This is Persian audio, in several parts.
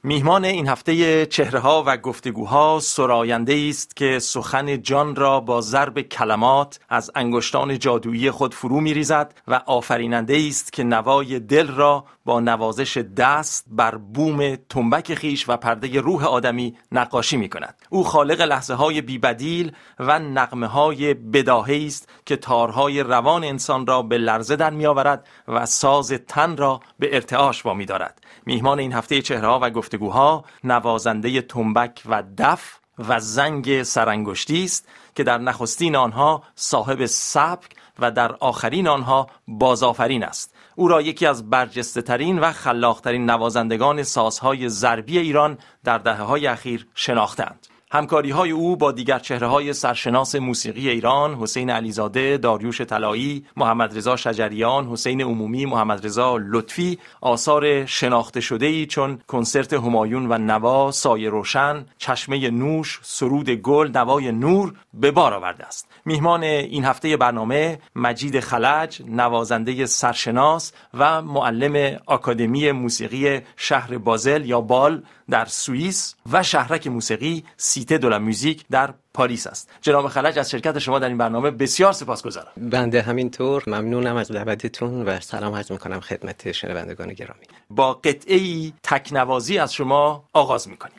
میهمان این هفته چهره‌ها و گفتگوها سراینده است که سخن جان را با ضرب کلمات از انگشتان جادویی خود فرو می‌ریزد و آفریننده است که نوای دل را با نوازش دست بر بوم تنبک خیش و پرده روح آدمی نقاشی می‌کند. او خالق لحظه‌های بی‌بدیل و نغمه‌های بداهه‌ای است که تارهای روان انسان را به لرزه در می‌آورد و ساز تن را به ارتعاش وامی‌دارد. میهمان این هفته چهره‌ها و گفتگوها نوازنده تنبک و دف و زنگ سرانگشتی است که در نخستین آنها صاحب سبک و در آخرین آنها بازآفرین است. او را یکی از برجسته‌ترین و خلاق‌ترین نوازندگان سازهای ضربی ایران در دهه‌های اخیر شناختند. همکاری‌های او با دیگر چهره‌های سرشناس موسیقی ایران، حسین علیزاده، داریوش طلایی، محمد رضا شجریان، حسین عمومی، محمد رضا لطفی، آثار شناخته شده‌ای چون کنسرت همایون و نوا، سایه روشن، چشمه نوش، سرود گل، نوای نور به بار آورده است. میهمان این هفته برنامه مجید خلج، نوازنده سرشناس و معلم آکادمی موسیقی شهر بازل یا بال در سوئیس و شهرک موسیقی سیته دو لا موزیک در پاریس است. جناب خلج، از شرکت شما در این برنامه بسیار سپاسگزارم. بنده همینطور ممنونم از دعوتتون و سلام عرض می‌کنم خدمت شنوندگان گرامی. با قطعه‌ای تکنوازی از شما آغاز می‌کنیم.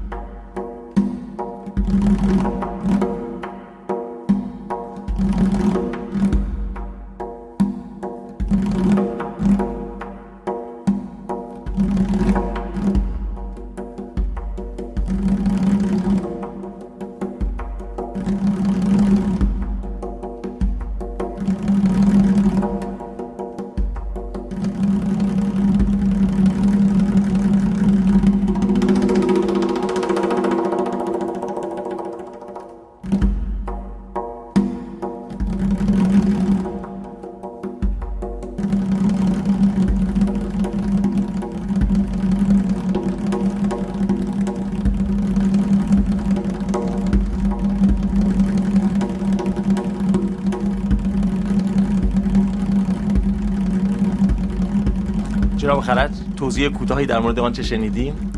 جناب خلج، توضیح کوتاهی در مورد آنچه شنیدیم؟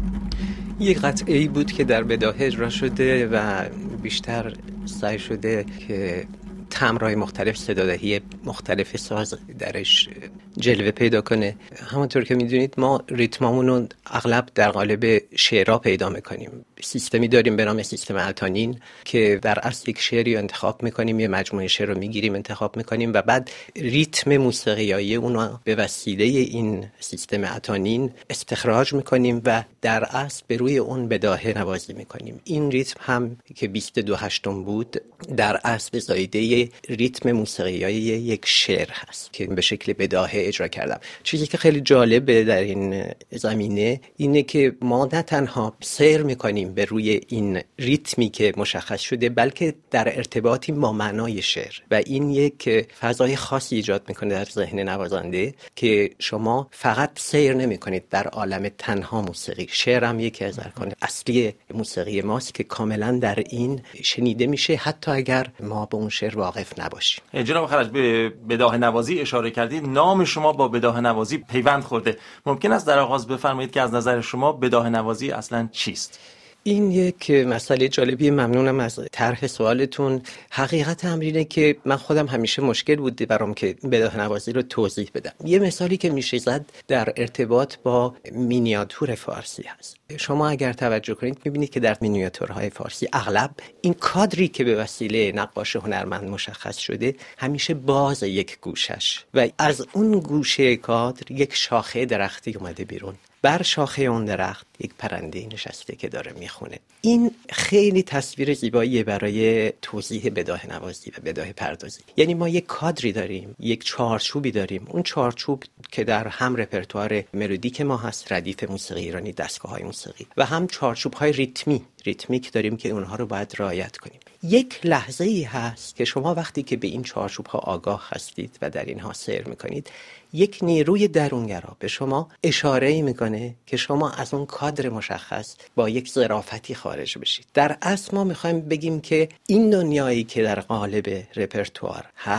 یک قطعه‌ای بود که در بداهه اجرا شده و بیشتر سعی شده که تمرهای مختلف، صدادهی مختلف ساز درش جلوه پیدا کنه. همونطور که میدونید ما ریتمامون رو اغلب در قالب شعرها پیدا میکنیم. سیستمی داریم به نام سیستم اتانین که در اصل یک شعری انتخاب میکنیم، یه مجموعه شعر رو میگیریم انتخاب میکنیم و بعد ریتم موسیقیایی اون رو به وسیله این سیستم اتانین استخراج میکنیم و در اصل به روی اون بداهه نوازی میکنیم. این ریتم هم که 22/8 بود در اصل زایده ریتم موسیقیایی یک شعر هست که به شکل بداهه اجرا کردم. چیزی که خیلی جالبه در این زمینه اینه که ما نه تنها سیر میکنیم به روی این ریتمی که مشخص شده، بلکه در ارتباطی با معنای شعر و این یک فضای خاصی ایجاد میکنه در ذهن نوازنده که شما فقط سیر نمیکنید در عالم تنها موسیقی. شعر هم یکی از ارکان اصلی موسیقی ماست که کاملا در این شنیده میشه حتی اگر ما به اون شعر واقف نباشیم. جناب خلج، به بداهه نوازی اشاره کردید. نام شما با بداهه نوازی پیوند خورده. ممکن است در آغاز بفرمایید که از نظر شما بداهه نوازی اصلاً چیست؟ این یک مسئله جالبی. ممنونم از طرح سوالتون. حقیقت امر اینه که من خودم همیشه مشکل بوده برام که بداهه نوازی رو توضیح بدم. یه مثالی که میشه زد در ارتباط با مینیاتور فارسی هست. شما اگر توجه کنید میبینید که در مینیاتورهای فارسی اغلب این کادری که به وسیله نقاش هنرمند مشخص شده همیشه باز یک گوشش و از اون گوشه کادر یک شاخه درختی اومده بیرون. بر شاخه اون درخت یک پرنده نشسته که داره میخونه. این خیلی تصویر زیباییه برای توضیح بداهه نوازی و بداهه پردازی. یعنی ما یک کادری داریم، یک چارچوبی داریم. اون چارچوب که در هم رپرتوار ملودیک ما هست، ردیف موسیقی ایرانی، دستگاه‌های موسیقی، و هم چارچوب‌های ریتمیک داریم که اونها رو باید رعایت کنیم. یک لحظه‌ای هست که شما وقتی که به این چارچوب‌ها آگاه هستید و در اینها سیر می‌کنید، یک نیروی درونگرا به شما اشاره‌ای می‌کنه که شما از اون کادر مشخص با یک ظرافتی خارج بشید. در اصل ما می‌خوایم بگیم که این دنیایی که در قالب رپرتوار هست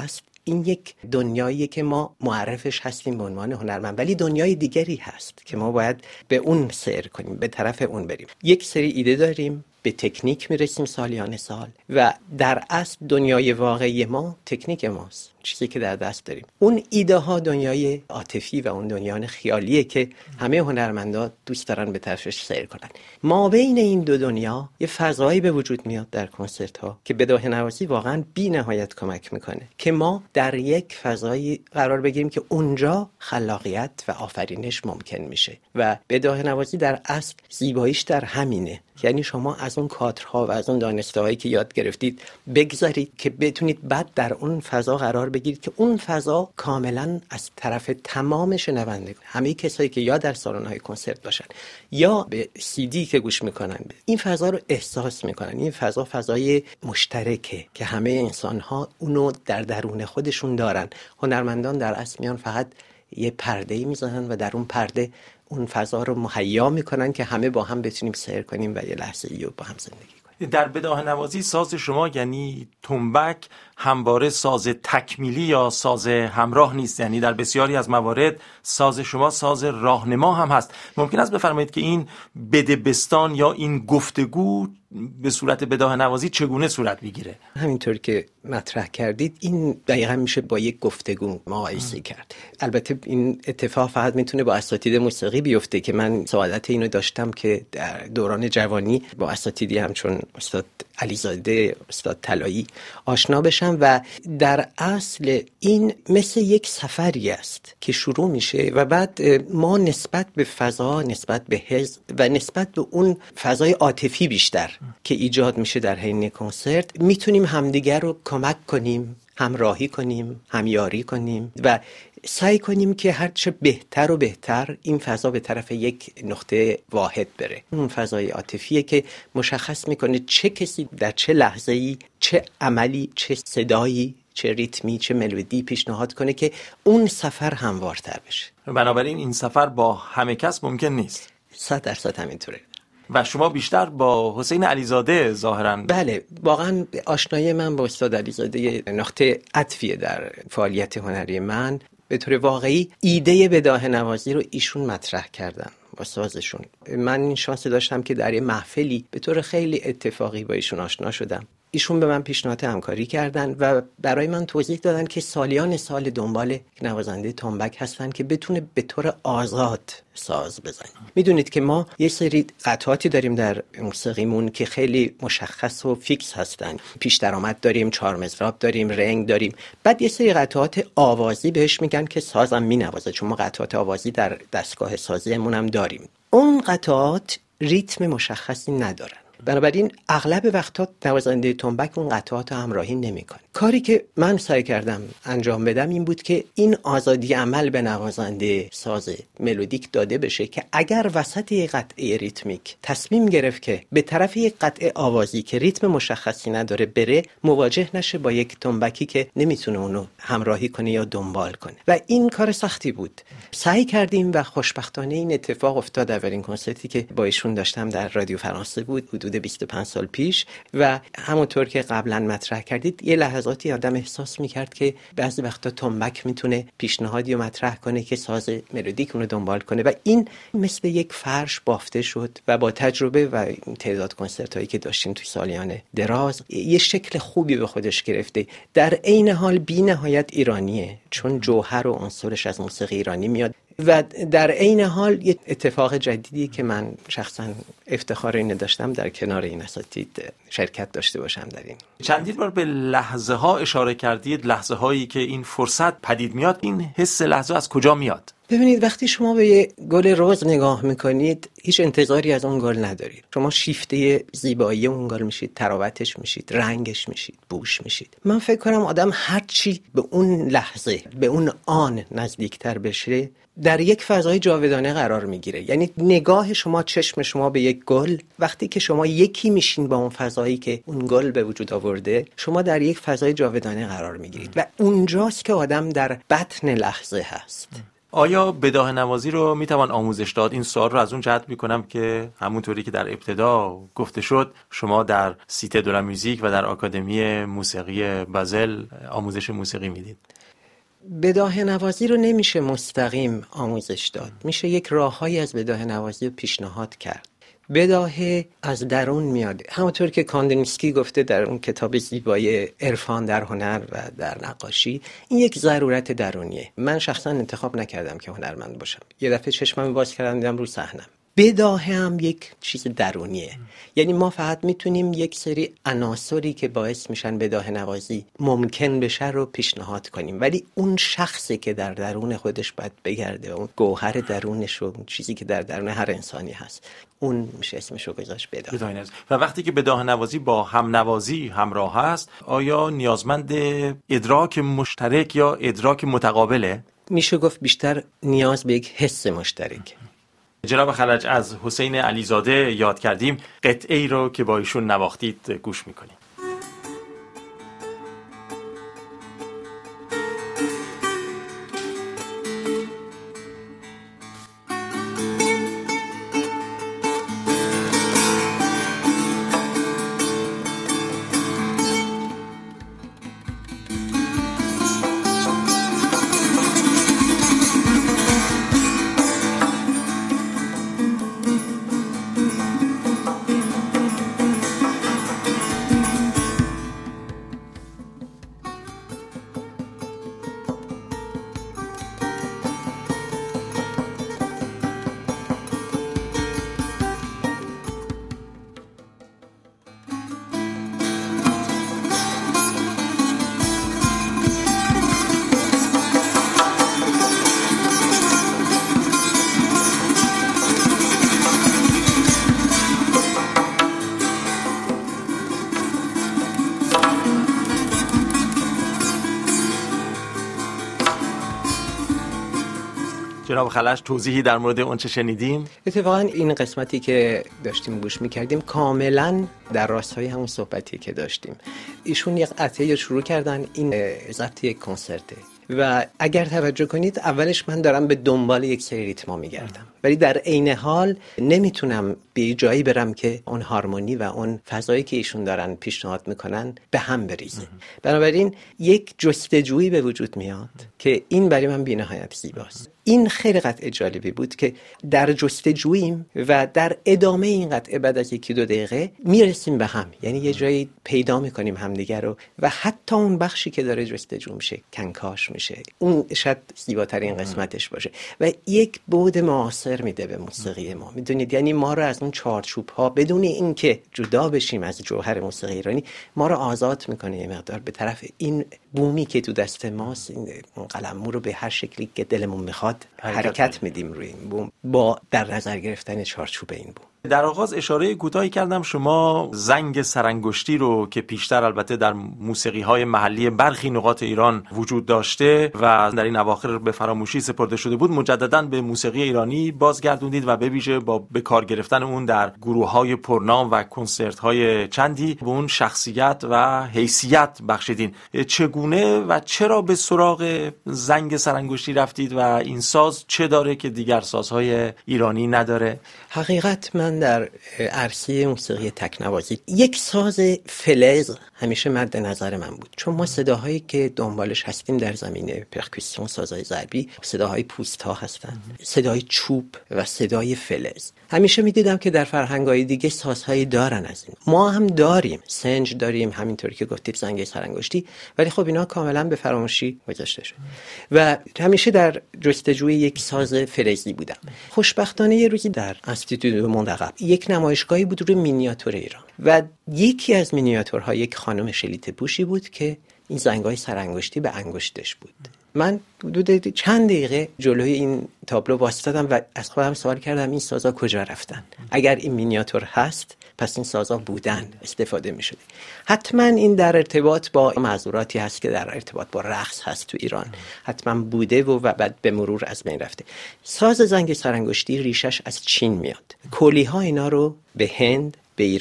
این یک دنیاییه که ما معرفش هستیم به عنوان هنرمند، ولی دنیای دیگری هست که ما باید به اون سیر کنیم، به طرف اون بریم. یک سری ایده داریم، به تکنیک میرسیم سالیان سال و در اصل دنیای واقعی ما تکنیک ماست، چیزی که در دست داریم. اون ایده ها دنیای عاطفی و اون دنیای خیالیه که همه هنرمندا دوست دارن به طرفش سیر کنن. ما بین این دو دنیا یه فضایی به وجود میاد در کنسرت ها که بداهه نوازی واقعا بی نهایت کمک میکنه که ما در یک فضایی قرار بگیریم که اونجا خلاقیت و آفرینش ممکن میشه و بداهه نوازی در اصل زیباییش در همینه. یعنی شما از اون کادرها و از اون دانسته‌هایی که یاد گرفتید بگذارید که بتونید بعد در اون فضا قرار بگیرید که اون فضا کاملا از طرف تمام شنوندگان، همه کسایی که یا در سالن‌های کنسرت باشن یا به CD که گوش میکنن، این فضا رو احساس میکنن. این فضا فضای مشترکه که همه انسان‌ها اونو در درون خودشون دارن. هنرمندان در اصل میان فقط یه پرده‌ای میذارن و در اون پرده اون فضا رو مهیا میکنن که همه با هم بتونیم سیر کنیم و یه لحظه‌ای رو با هم زندگی کنیم. در بداهه نوازی ساز شما یعنی تنبک همواره ساز تکمیلی یا ساز همراه نیست، یعنی در بسیاری از موارد ساز شما ساز راهنما هم هست. ممکن است بفرمایید که این بدبستان یا این گفتگو به صورت بداهه نوازی چگونه صورت میگیره؟ همینطور که مطرح کردید این دقیقا میشه با یک گفتگو مقایسه کرد. البته این اتفاق فقط میتونه با اساتید موسیقی بیفته که من سعادت اینو داشتم که در دوران جوانی با اساتیدی همچون استاد علیزاده، استاد طلایی آشنا بشم و در اصل این مثل یک سفری است که شروع میشه و بعد ما نسبت به فضا، نسبت به حس و نسبت به اون فضای عاطفی بیشتر که ایجاد میشه در حین کنسرت میتونیم همدیگر رو کمک کنیم، همراهی کنیم، همیاری کنیم و سعی کنیم که هرچه بهتر و بهتر این فضا به طرف یک نقطه واحد بره. اون فضای عاطفیه که مشخص میکنه چه کسی در چه لحظه‌ای چه عملی، چه صدایی، چه ریتمی، چه ملودی پیشنهاد کنه که اون سفر هموارتر بشه. بنابراین این سفر با همه کس ممکن نیست. 100% همینطوره. و شما بیشتر با حسین علیزاده ظاهراً. بله، واقعا آشنایی من با استاد علیزاده نقطه عطفیه در فعالیت هنری من. به طور واقعی ایده بداهه نوازی رو ایشون مطرح کردن با سازشون. من این شانس داشتم که در یه محفلی به طور خیلی اتفاقی با ایشون آشنا شدم. ایشون به من پیشنهاد همکاری کردن و برای من توضیح دادن که سالیان سال دنبال نوازنده تنبک هستن که بتونه به طور آزاد ساز بزنه. میدونید که ما یه سری قطعاتی داریم در موسیقیمون که خیلی مشخص و فیکس هستن. پیش درآمد داریم، چهار مضراب داریم، رنگ داریم. بعد یه سری قطعات آوازی بهش میگن که سازم مینوازه، چون ما قطعات آوازی در دستگاه سازیمون هم داریم. اون قطعات ریتم مشخصی ندارن. بنابراین اغلب وقتا نوازنده تنبک اون قطعات همراهی نمیکنه. کاری که من سعی کردم انجام بدم این بود که این آزادی عمل به نوازنده ساز ملودیک داده بشه که اگر وسط یک قطعه ریتمیک تصمیم گرفت که به طرف یک قطعه آوازی که ریتم مشخصی نداره بره، مواجه نشه با یک تنبکی که نمیتونه اونو همراهی کنه یا دنبال کنه. و این کار سختی بود. سعی کردیم و خوشبختانه این اتفاق افتاد. اولین کنسرتی که با ایشون داشتم در رادیو فرانسه بود، حدود 25 سال پیش، و همونطور که قبلا مطرح کردید یه لحظاتی آدم احساس میکرد که بعضی وقتا تنبک میتونه پیشنهادی رو مطرح کنه که ساز ملودیک اونو دنبال کنه و این مثل یک فرش بافته شد و با تجربه و تعداد کنسرت هایی که داشتیم توی سالیان دراز یه شکل خوبی به خودش گرفته. در عین حال بی نهایت ایرانیه، چون جوهر و عنصرش از موسیقی ایرانی میاد و در عین حال یه اتفاق جدیدی که من شخصا افتخار اینو داشتم در کنار این اساتید شرکت داشته باشم در این. چندین بار به لحظه ها اشاره کردید، لحظه هایی که این فرصت پدید میاد. این حس لحظه از کجا میاد؟ ببینید، وقتی شما به یه گل رز نگاه میکنید هیچ انتظاری از اون گل ندارید. شما شیفته زیبایی اون گل میشید، تراوتش میشید، رنگش میشید، بوش میشید. من فکر کنم آدم هر چی به اون لحظه، به اون آن نزدیکتر بشه در یک فضای جاودانه قرار میگیره. یعنی نگاه شما، چشم شما به یک گل، وقتی که شما یکی میشین با اون فضایی که اون گل به وجود آورده، شما در یک فضای جاودانه قرار میگیرید و اونجاست که آدم در بطن لحظه هست. آیا بداهه نوازی رو میتوان آموزش داد؟ این سوال رو از اون جهت میکنم که همونطوری که در ابتدا گفته شد شما در سیته دو لا موزیک و در آکادمی موسیقی بازل آموزش موسیقی میدید. بداهه نوازی رو نمیشه مستقیم آموزش داد، میشه یک راههایی از بداهه نوازی رو پیشنهاد کرد. بداهه از درون میاد، همونطور که کاندینسکی گفته در اون کتاب زیبای عرفان در هنر و در نقاشی، این یک ضرورت درونیه. من شخصا انتخاب نکردم که هنرمند باشم، یه دفعه چشمم باز کردم دیدم رو صحنم. بداهه هم یک چیز درونیه، یعنی ما فقط میتونیم یک سری عناصری که باعث میشن بداهه نوازی ممکن بشه رو پیشنهاد کنیم، ولی اون شخصی که در درون خودش باید بگرده، اون گوهر درونش و اون چیزی که در درون هر انسانی هست، اون میشه اسمش رو گذاشت بداهه نوازی. و وقتی که بداهه نوازی با هم نوازی همراه هست، آیا نیازمند ادراک مشترک یا ادراک متقابله؟ میشه گفت بیشتر نیاز به یک حس مشترک. جناب خلج، از حسین علیزاده یاد کردیم، قطعه ای رو که با ایشون نواختید گوش میکنیم. جناب خلج، توضیحی در مورد اون چه شنیدیم؟ اتفاقا این قسمتی که داشتیم گوش میکردیم کاملا در راستای همون صحبتی که داشتیم. ایشون یک قطعه شروع کردن، این ضبط یک کنسرته و اگر توجه کنید اولش من دارم به دنبال یک سری ریتما میگردم، ولی در عین حال نمیتونم به جایی برم که اون هارمونی و اون فضایی که ایشون دارن پیشنهاد میکنن به هم بریزه. بنابراین یک جستجویی به وجود میاد که این برای من بی‌نهایت زیباست. این خیلی قطعه جالبی بود که در جستجوییم و در ادامه این قطعه بعد از 1-2 دقیقه میرسیم به هم، یعنی یه جایی پیدا میکنیم همدیگر رو و حتی اون بخشی که داره جستجو میشه کنکاش میشه. اون شاید زیباترین قسمتش باشه و یک بعد معاصر میده به موسیقی ما. میدونید، یعنی ما رو از اون چارچوب ها بدون اینکه جدا بشیم از جوهر موسیقی ایرانی، ما رو آزاد میکنه یه مقدار به طرف این بومی که تو دست ماست. این قلممو رو به هر شکلی که دلمون میخواد حرکت میدیم روی این بوم با در نظر گرفتن چارچوب این بوم. در آغاز اشاره کوتاهی کردم، شما زنگ سرانگشتی رو که پیشتر البته در موسیقی‌های محلی برخی نقاط ایران وجود داشته و در این اواخر به فراموشی سپرده شده بود، مجدداً به موسیقی ایرانی بازگردوندید و به ویژه با به کار گرفتن اون در گروه‌های پرنام و کنسرت‌های چندی به اون شخصیت و حیثیت بخشیدین. چگونه و چرا به سراغ زنگ سرانگشتی رفتید و این ساز چه داره که دیگر سازهای ایرانی نداره؟ حقیقت من در عرصه موسیقی تکنوازی یک ساز فلز همیشه مد نظر من بود، چون ما صداهایی که دنبالش هستیم در زمینه پرکوسیون، سازهای ضربی، صداهای پوست ها هستن، صدای چوب و صدای فلز. همیشه میدیدم که در فرهنگ‌های دیگه سازهایی دارن از این. ما هم داریم، سنج داریم، همینطوری که گفتید زنگ سرانگشتی، ولی خب اینا کاملا به فراموشی گذاشته شد و همیشه در جستجوی یک ساز فلزی بودم. خوشبختانه یه روزی در انستیتو موندقب یک نمایشگاهی بود روی مینیاتور ایران و یکی از مینیاتورها یک خانم شلیته پوشی بود که این زنگای سرانگشتی به انگشتش بود. من حدود چند دقیقه جلوی این تابلو وایسادم و از خودم سوال کردم این سازا کجا رفتن؟ اگر این مینیاتور هست پس این سازا بودن، استفاده می شده. حتما این در ارتباط با معذوراتی هست که در ارتباط با رقص هست تو ایران، حتما بوده و بعد به مرور از بین رفته. ساز زنگ سرانگشتی ریشش از چین میاد. کولی ها اینا رو به هند، به ایران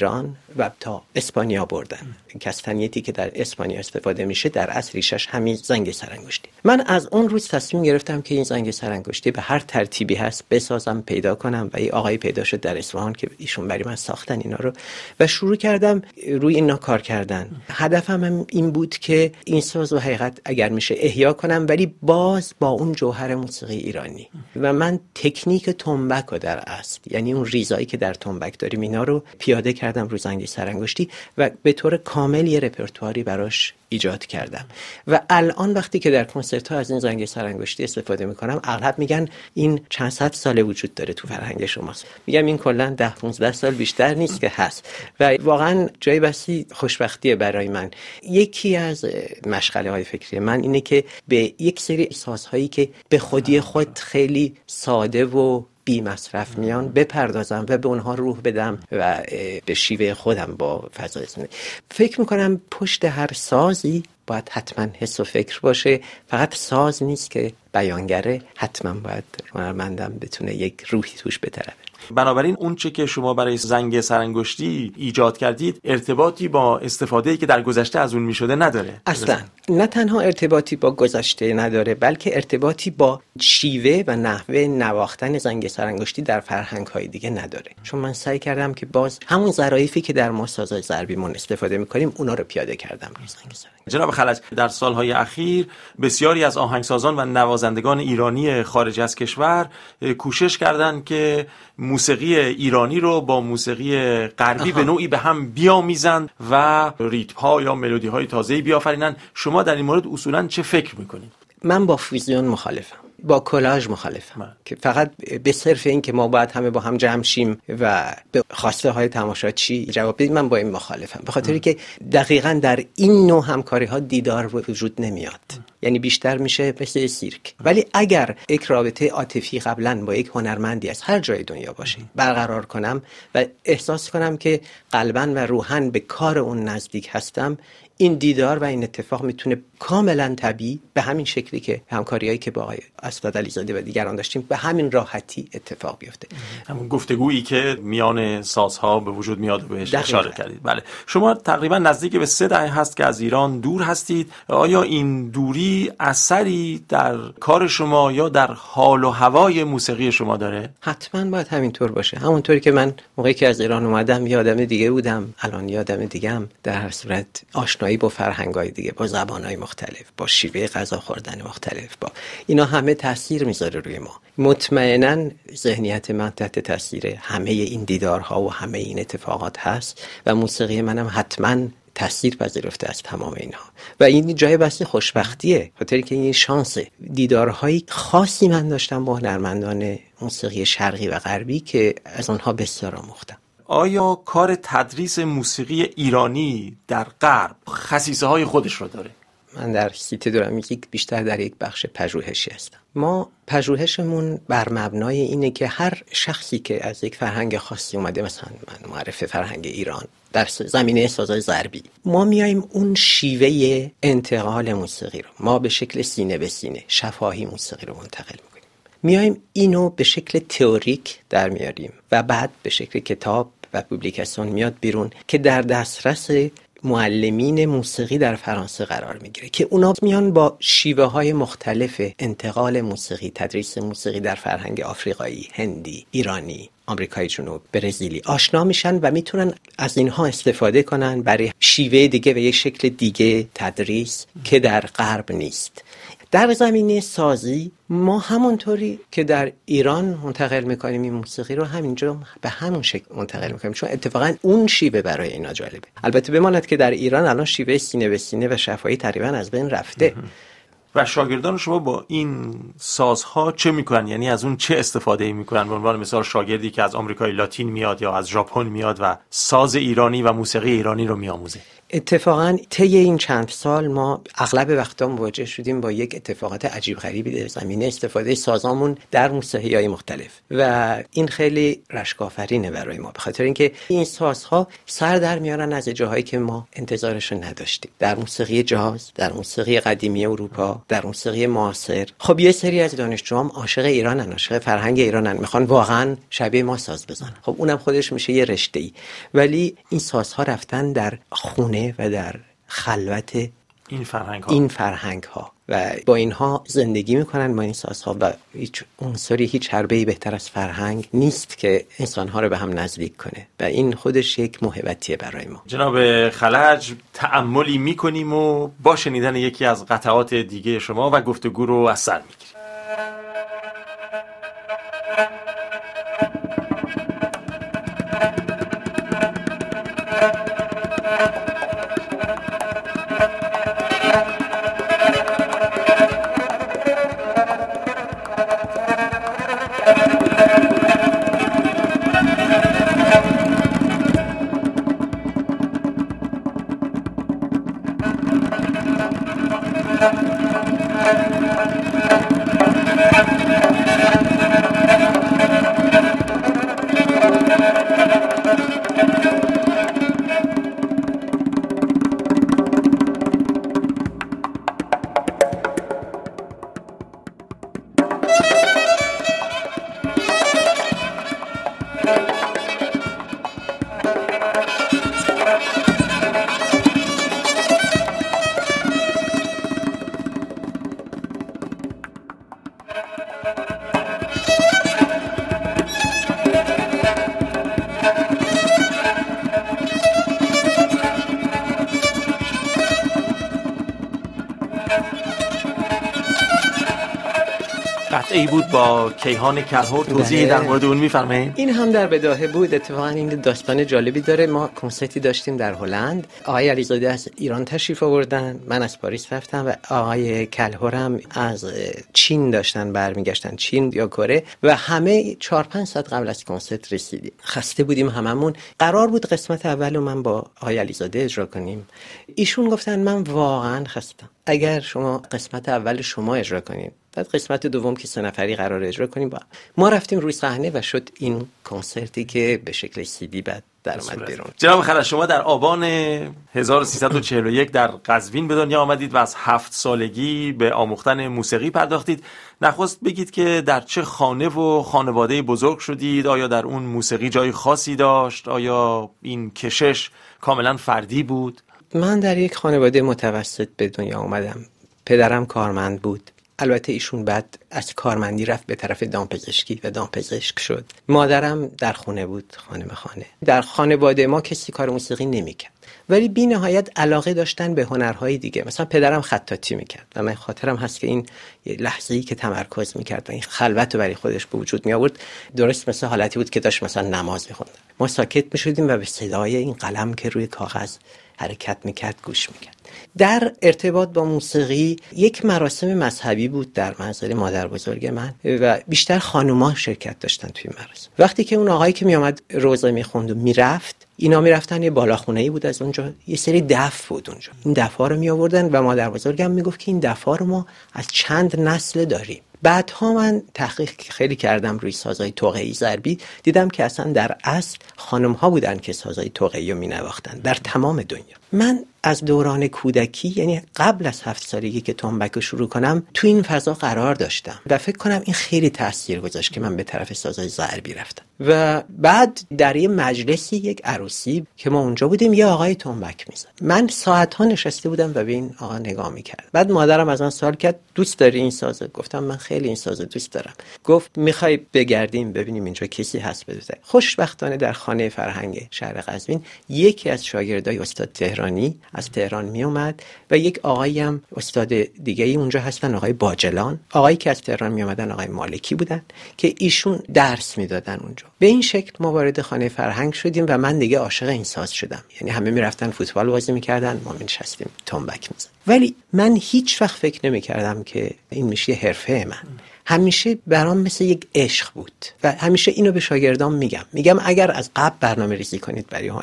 و تا اسپانیا بردن. کستنیتی که در اسپانیا استفاده میشه در اصل ریشش همین زنگ سرانگشتی. من از اون روز تصمیم گرفتم که این زنگ سرانگشتی به هر ترتیبی هست بسازم، پیدا کنم و یه آقای پیدا شد در اصفهان که ایشون برای من ساختن اینا رو و شروع کردم روی اینا کار کردن. هدفم هم این بود که این ساز و حقیقت اگر میشه احیا کنم، ولی باز با اون جوهر موسیقی ایرانی. و من تکنیک تنبک رو در اصل، یعنی اون ریزایی که در تنبک داریم، اینا رو پیاده کردم رو زنگ سرانگشتی و به طور کامل یه رپرتواری براش ایجاد کردم. و الان وقتی که در کنسرت‌ها از این زنگ سرانگشتی استفاده میکنم، اغلب میگن این چند صد ساله وجود داره تو فرهنگ شماست. میگم این کلا 10-15 سال بیشتر نیست که هست و واقعا جای بسی خوشبختیه برای من. یکی از مشغله‌های فکری من اینه که به یک سری سازهایی که به خودی خود خیلی ساده و بی مصرف میان بپردازم و به اونها روح بدم و به شیوه خودم با فضای زندگی. فکر میکنم پشت هر سازی باید حتما حس و فکر باشه. فقط ساز نیست که بیانگره، حتما باید هنرمندم بتونه یک روحی توش بتره. بنابراین اون چه که شما برای زنگ سرانگشتی ایجاد کردید ارتباطی با استفاده‌ای که در گذشته از اون می‌شده نداره. اصلا نه تنها ارتباطی با گذشته نداره، بلکه ارتباطی با شیوه و نحوه نواختن زنگ سرانگشتی در فرهنگ‌های دیگه نداره. چون من سعی کردم که باز همون ظرافتی که در ما سازهای ضربیمون استفاده می‌کنیم اونا رو پیاده کردم روی زنگ سرانگشتی. جناب خلج، در سالهای اخیر بسیاری از آهنگسازان و نوازندگان ایرانی خارج از کشور کوشش کردند که موسیقی ایرانی رو با موسیقی غربی به نوعی به هم بیامیزند و ریتم‌ها یا ملودی‌های تازه‌ای بیافرینند. شما در این مورد اصولاً چه فکر می‌کنید؟ من با فیوزیون مخالفم، با کلاژ مخالفم، که فقط به صرف این که ما باید همه با هم جمع شیم و به خواسته های تماشاچی جواب بدیم، من با این مخالفم. به خاطری که دقیقاً در این نوع همکاری ها دیدار وجود نمیاد، یعنی بیشتر میشه مثل سیرک. ولی اگر یک رابطه عاطفی قبلا با یک هنرمندی از هر جای دنیا باشه برقرار کنم و احساس کنم که قلباً و روحاً به کار اون نزدیک هستم، این دیدار و این اتفاق میتونه کاملا طبیعی به همین شکلی که همکاریایی که با آقای اسداد علیزاده و دیگران داشتیم به همین راحتی اتفاق بیفته. همون گفتگویی که میان سازها به وجود میاد و بهش اشاره کردید. بله، شما تقریبا نزدیک به 3 دهه هست که از ایران دور هستید. آیا این دوری اثری در کار شما یا در حال و هوای موسیقی شما داره؟ حتما باید همینطور باشه. همونطوری که من موقعی که از ایران اومدم یه آدم دیگه بودم، الان یه آدم دیگه‌ام. در هر صورت آشنایی با فرهنگ‌های دیگه، با زبان‌های مختلف، با شیوه غذا خوردن مختلف، با اینا همه تاثیر میذاره روی ما. مطمئناً ذهنیت من تحت تاثیر همه این دیدارها و همه این اتفاقات هست و موسیقی منم حتماً تاثیر پذیرفته از تمام اینها و این جای بس خوشبختیه، خاطری که این شانس دیدارهای خاصی من داشتم با هنرمندان موسیقی شرقی و غربی که از آنها بسیار آموختم. آیا کار تدریس موسیقی ایرانی در غرب خصیصه های خودش رو داره؟ من در سیت درامیوزیک بیشتر در یک بخش پژوهشی هستم. ما پژوهشمون بر مبنای اینه که هر شخصی که از یک فرهنگ خاصی اومده، مثلا من معرف فرهنگ ایران در زمینه سازهای ضربی، ما میایم اون شیوه انتقال موسیقی رو ما به شکل سینه به سینه شفاهی موسیقی رو منتقل میکنیم، میایم اینو به شکل تئوریک در میاریم و بعد به شکل کتاب و پوبلیکاسیون میاد بیرون که در دسترس معلمین موسیقی در فرانسه قرار میگیره که اونا میان با شیوه های مختلف انتقال موسیقی، تدریس موسیقی در فرهنگ آفریقایی، هندی، ایرانی، آمریکای جنوب، برزیلی آشنا میشن و میتونن از اینها استفاده کنن برای شیوه دیگه و یک شکل دیگه تدریس که در غرب نیست. در زمینه سازی ما همونطوری که در ایران منتقل میکنیم این موسیقی رو، همینجا به همون شکل منتقل میکنیم، چون اتفاقا اون شیوه برای اینا جالبه. البته بماند که در ایران الان شیوه سینه به سینه و شفاهی تقریبا از بین رفته. و شاگردان شما با این سازها چه میکنن؟ یعنی از اون چه استفاده میکنن؟ به عنوان مثال شاگردی که از آمریکای لاتین میاد یا از ژاپن میاد و ساز ایرانی و موسیقی ایرانی رو میآموزه. اتفاقا طی این چند سال ما اغلب وقتا مواجه شدیم با یک اتفاقات عجیب غریبی در زمینه استفاده سازامون در موسیقی‌های مختلف و این خیلی رشک‌آفرینه برای ما، به خاطر اینکه این سازها سر در میارن از جاهایی که ما انتظارش رو نداشتیم. در موسیقی جاز، در موسیقی قدیمی اروپا، در موسیقی معاصر. خب یه سری از دانشجوام عاشق ایرانن، عاشق فرهنگ ایرانن، میخوان واقعا شبیه ما ساز بزنن. خب اونم خودش میشه یه رشته‌ای. ولی این سازها رفتن در خونه و در خلوت این فرهنگ ها و با اینها زندگی میکنن، با این سازها، و هیچ عنصری، هیچ حربه‌ای بهتر از فرهنگ نیست که انسانها رو به هم نزدیک کنه و این خودش یک موهبتیه برای ما. جناب خلج، تأملی میکنیم و با شنیدن یکی از قطعات دیگه شما و گفتگو رو از سر میگیریم. قطعی بود با کیهان کلهر، توضیحی در مورد اون میفرمایید؟ این هم در بداهه بود. اتفاقا این داستان جالبی داره. ما کنسرتی داشتیم در هلند، آقای علیزاده از ایران تشریف آوردن، من از پاریس رفتم و آقای کلهر هم از چین داشتن برمیگشتن، چین یا کره، و همه 4-5 ساعت قبل از کنسرت رسیدیم. خسته بودیم هممون. قرار بود قسمت اولو من با آقای علیزاده اجرا کنیم. ایشون گفتن من واقعا خستم، اگر شما قسمت اول شما اجرا کنید، بعد قسمت دوم که 3 نفری قرار اجرا کنیم. ما رفتیم روی صحنه و شد این کنسرتی که به شکل CD بعد در اومد بیرون. جناب خلج، شما در آبان 1341 در قزوین به دنیا آمدید و از 7 سالگی به آموختن موسیقی پرداختید. نخست بگید که در چه خانه و خانواده بزرگ شدید؟ آیا در اون موسیقی جای خاصی داشت؟ آیا این کشش کاملا فردی بود؟ من در یک خانواده متوسط به دنیا آمدم. پدرم کارمند بود. البته ایشون بعد از کارمندی رفت به طرف دامپزشکی و دامپزشک شد. مادرم در خونه بود، خانه به خانه. در خانواده ما کسی کار موسیقی نمی‌کرد، ولی بی نهایت علاقه داشتن به هنرهای دیگه. مثلا پدرم خطاطی میکرد و من خاطرم هست که این لحظه‌ای که تمرکز میکرد و این خلوت رو برای خودش به وجود می آورد، درست مثل حالتی بود که داشت مثلا نماز میخوند. ما ساکت میشدیم و به صدای این قلم که روی کاغذ حرکت میکرد گوش میکرد. در ارتباط با موسیقی یک مراسم مذهبی بود در منزل مادر بزرگ من و بیشتر خانوما شرکت داشتن توی مراسم. وقتی که اون آقایی که میامد روزه میخوند و میرفت، اینا میرفتن یه بالاخونه‌ای بود، از اونجا یه سری دف بود اونجا. این دف‌ها رو میآوردن و مادر بزرگم میگفت که این دف‌ها رو ما از چند نسل داریم. بعدها من تحقیق خیلی کردم روی سازهای طغه‌ای ضربی، دیدم که اصلا در اصل خانم‌ها بودن که سازهای طغه‌ای رو می‌نواختن در تمام دنیا. من از دوران کودکی، یعنی قبل از 7 سالگی که تنبک رو شروع کنم، تو این فضا قرار داشتم و فکر کنم این خیلی تاثیر گذاشت که من به طرف سازهای ضربی رفتم. و بعد در یه مجلسی، یک عروسی که ما اونجا بودیم، یه آقای تنبک میزد. من ساعت‌ها نشسته بودم و به این آقا نگاه می‌کردم. بعد مادرم از من سوال کرد دوست داری این سازو؟ گفتم من خیلی این سازو دوست دارم. گفت می‌خوای بگردیم ببینیم اینجا کسی هست بده؟ خوشبختانه در خانه فرهنگ شهر قزوین یکی از شاگردای استاد تهرانی از تهران می اومد و یک آقایی هم استاد دیگه ای اونجا هستن، آقای باجلان. آقایی که از تهران می اومدن آقای مالکی بودن که ایشون درس میدادن اونجا. به این شکل ما وارد خانه فرهنگ شدیم و من دیگه عاشق این ساز شدم. یعنی همه میرفتن فوتبال بازی میکردن، ما نشستیم تنبک میزدیم. ولی من هیچ وقت فکر نمیکردم که این میشه حرفه من. همیشه برام مثل یک عشق بود و همیشه اینو به شاگردام میگم اگر از قبل برنامه ریزی کنید برای هنر،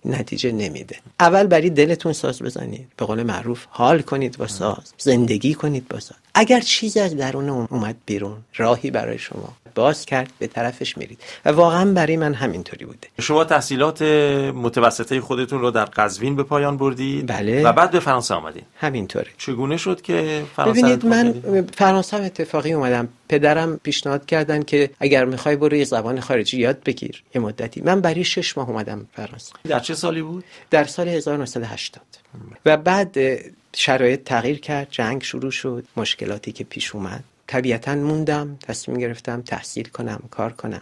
نتیجه نمیده. اول برای دلتون ساز بزنید، به قول معروف حال کنید با ساز، زندگی کنید با ساز. اگر چیزی از درون اومد بیرون، راهی برای شما باز کرد، به طرفش میرید. و واقعا برای من همینطوری بوده. شما تحصیلات متوسطه خودتون رو در قزوین به پایان بردید. بله. و بعد به فرانسه آمدید. همینطوره. چگونه شد که فرانسه؟ ببینید من فرانسه اتفاقی اومدم. پدرم پیشنهاد کردن که اگر میخوای برو یه زبان خارجی یاد بگیر یه مدتی. من برای 6 ماه اومدم فرانسه. در چه سالی بود؟ در سال 1980. و بعد شرایط تغییر کرد، جنگ شروع شد، مشکلاتی که پیش اومد، طبیعتاً موندم، تصمیم گرفتم تحصیل کنم، کار کنم.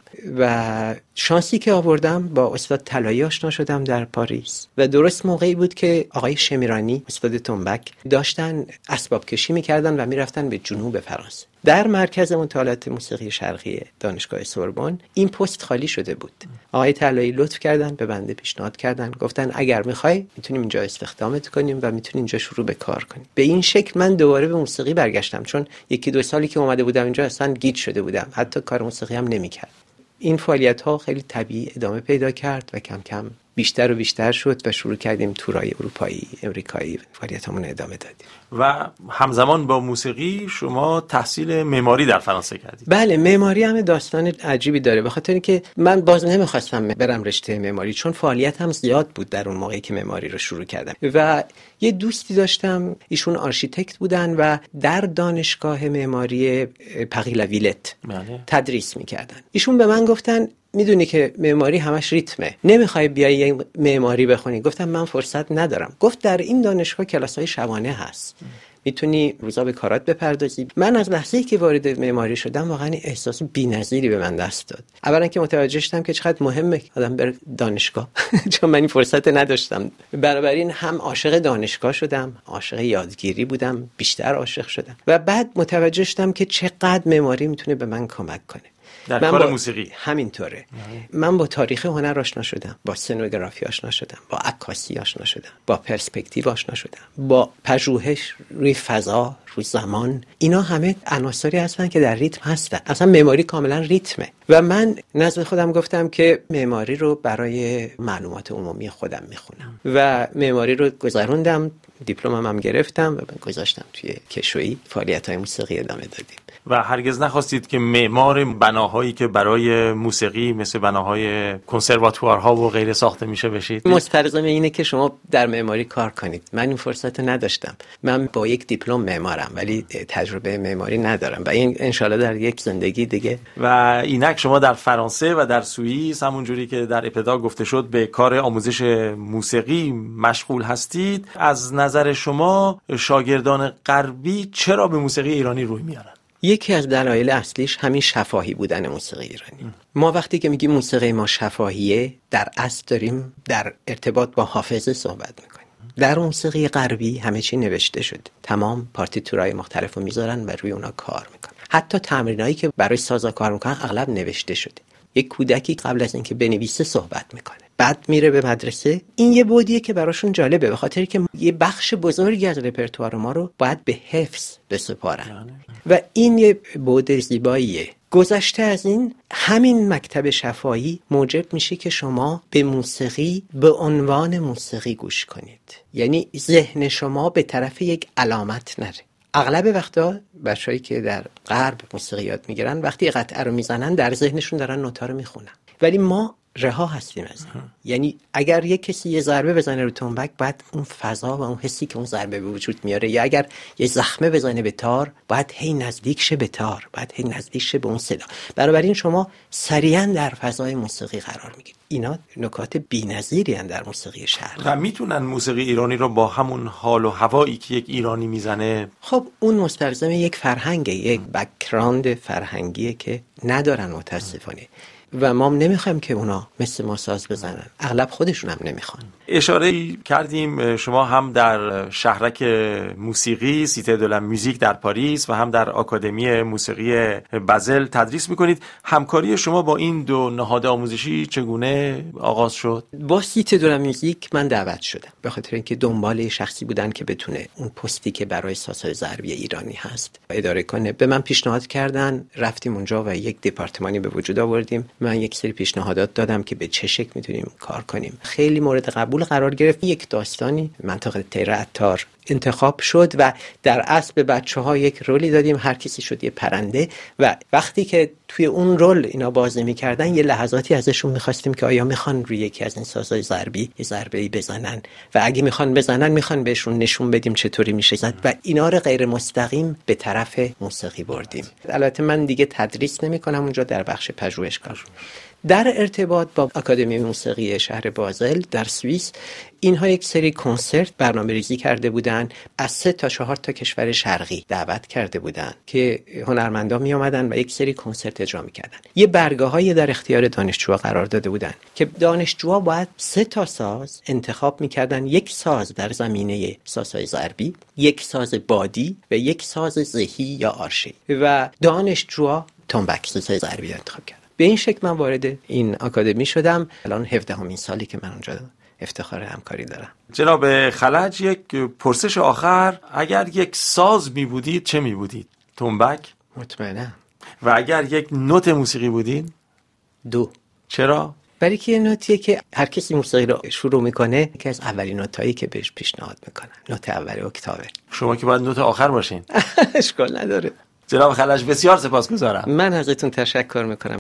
و شانسی که آوردم با استاد طلایی آشنا شدم در پاریس و درست موقعی بود که آقای شمیرانی، استاد تنبک، داشتن اسباب کشی میکردن و میرفتن به جنوب فرانسه. در مرکز مطالعات موسیقی شرقی دانشگاه سوربن این پست خالی شده بود. آقای طلایی لطف کردن، به بنده پیشنهاد کردن، گفتن اگر میخوای میتونیم اینجا استخدامت کنیم و میتونیم اینجا شروع به کار کنیم. به این شکل من دوباره به موسیقی برگشتم، چون 1-2 سالی که اومده بودم اینجا اصلا گیج شده بودم، حتی کار موسیقی هم نمیکرد. این فعالیت ها خیلی طبیعی ادامه پیدا کرد و کم کم بیشتر و بیشتر شد و شروع کردیم تورای اروپایی، امریکایی فعالیتامون ادامه دادیم. و همزمان با موسیقی شما تحصیل معماری در فرانسه کردید. بله، معماری هم داستان عجیبی داره، به خاطر اینکه من باز نمیخواستم برم رشته معماری، چون فعالیت هم زیاد بود در اون موقعی که معماری رو شروع کردم. و یه دوستی داشتم، ایشون آرشیتکت بودن و در دانشگاه معماری پری لا ویلت تدریس میکردن. ایشون به من گفتن میدونی که معماری همش ریتمه، نمیخوای بیای یه معماری بخونی؟ گفتم من فرصت ندارم. گفت در این دانشگاه کلاسای شبانه هست، میتونی روزا به کارات بپردازی. من از لحظه‌ای که وارد معماری شدم واقعا احساس بی‌نظیری به من دست داد. اولا که متوجه شدم که چقدر مهمه آدم بره دانشگاه چون من این فرصت نداشتم. بنابراین هم عاشق دانشگاه شدم، عاشق یادگیری بودم، بیشتر عاشق شدم. و بعد متوجه شدم که چقدر معماری میتونه به من کمک کنه در کار موسیقی. همینطوره. من با تاریخ هنر آشنا شدم، با سنوگرافی آشنا شدم، با عکاسی آشنا شدم، با پرسپکتیو آشنا شدم، با پژوهش روی فضا، روی زمان. اینا همه عناصری هستن که در ریتم هستن. اصلا معماری کاملا ریتمه. و من نزد خودم گفتم که معماری رو برای معلومات عمومی خودم میخونم و معماری رو گذروندم، دیپلمم هم گرفتم و گذاشتم توی کشویی، فعالیت‌های موسیقی ادامه دادیم. و هرگز نخواستید که معمار بناهایی که برای موسیقی مثل بناهای کنسرواتوارها و غیره ساخته میشه بشید؟ مستلزم اینه که شما در معماری کار کنید. من این فرصت نداشتم. من با یک دیپلم معمارم ولی تجربه معماری ندارم و این انشالله در یک زندگی دیگه. و اینک شما در فرانسه و در سوئیس همونجوری که در ابتدا گفته شد به کار آموزش موسیقی مشغول هستید. از نظر شما شاگردان غربی چرا به موسیقی ایرانی روی میارن؟ یکی از دلایل اصلیش همین شفاهی بودن موسیقی ایرانی. ما وقتی که میگیم موسیقی ما شفاهیه، در اصل داریم در ارتباط با حافظه صحبت میکنیم. در موسیقی غربی همه چی نوشته شده، تمام پارتیتورهای مختلفو میذارن و روی اونا کار میکنن. حتی تمرینایی که برای سازا کار میکنن اغلب نوشته شده. یک کودکی قبل از اینکه بنویسه صحبت میکنه، بعد میره به مدرسه. این یه بودیه که براشون جالبه، به خاطر که یه بخش بزرگی از رپرتوار ما رو باید به حفظ بسپارن و این یه بود زیباییه. گذشته از این، همین مکتب شفاهی موجب میشه که شما به موسیقی به عنوان موسیقی گوش کنید، یعنی ذهن شما به طرف یک علامت نره. اغلب وقتا بچه‌هایی که در غرب موسیقی یاد میگیرن وقتی قطعه رو میزنن در ذهنشون دارن نوتا رو میخونن، ولی ما رها هستیم از این. یعنی اگر یک کسی یه ضربه بزنه رو تنبک، بعد اون فضا و اون حسی که اون ضربه به وجود میاره، یا اگر یه زخمه بزنه به تار، باید هی نزدیک شه به تار، باید هی نزدیک شه به اون صدا. بنابراین شما سریعا در فضای موسیقی قرار میگیرید. اینا نکات بی‌نظیری هستند در موسیقی شرقی. و میتونن موسیقی ایرانی رو با همون حال و هوایی که یک ایرانی میزنه، خب اون مستلزم یک فرهنگه، یک بک‌گراند فرهنگیه که ندارن متاسفانه و ما نمیخوایم که اونا مثل ما ساز بزنن. اغلب خودشون هم نمیخوان. اشاره کردیم شما هم در شهرک موسیقی سیته دو لا موزیک در پاریس و هم در آکادمی موسیقی بازل تدریس میکنید. همکاری شما با این دو نهاد آموزشی چگونه آغاز شد؟ با سیته دو لا موزیک من دعوت شدم به خاطر اینکه دنبال شخصی بودن که بتونه اون پستی که برای سازهای ضربی ایرانی هست اداره کنه. به من پیشنهاد کردن، رفتیم اونجا و یک دپارتمانی به وجود آوردیم. من یک سری پیشنهادات دادم که به چه شکل میتونیم کار کنیم. خیلی مورد قبول قرار گرفت. یک داستانی منطقه تیر عطار انتخاب شد و در اصل به بچه‌ها یک رولی دادیم، هر کسی شد یه پرنده و وقتی که توی اون رول اینا بازی می‌کردن یه لحظاتی ازشون می‌خواستیم که آیا می‌خوان روی یکی از این سازهای ضربی یه ضربه‌ای بزنن و اگه می‌خوان بزنن می‌خوان بهشون نشون بدیم چطوری میشه زد و اینا رو غیر مستقیم به طرف موسیقی بردیم. البته من دیگه تدریس نمی‌کنم اونجا، در بخش پژوهشکار. در ارتباط با آکادمی موسیقی شهر بازل در سوئیس، اینها یک سری کنسرت برنامه‌ریزی کرده بودن، از 3 تا 4 تا کشور شرقی دعوت کرده بودن که هنرمندان می آمدن و یک سری کنسرت اجرا می‌کردن. یه برگه‌های در اختیار دانشجوها قرار داده بودن که دانشجوها باید 3 تا ساز انتخاب می‌کردن، یک ساز در زمینه سازهای ضربی، یک ساز بادی و یک ساز زهی یا آرشی و دانشجوها تنبک سازهای ضربی انتخاب کردن. به این شکل من وارد این آکادمی شدم. الان 17مین سالی که من اونجا افتخار همکاری دارم. جناب خلج، یک پرسش آخر، اگر یک ساز می بودید چه می بودید؟ تنبک؟ مطمئنم. و اگر یک نوت موسیقی بودید؟ 2. چرا؟ برای که نوتیه که هر کسی موسیقی رو شروع میکنه که از اولین نوتایی که بهش پیشنهاد میکنن، نوت اول اکتاوه. شما که باید نوت آخر باشین. اشکال نداره. جناب خلج بسیار سپاسگزارم. من ازتون تشکر میکنم.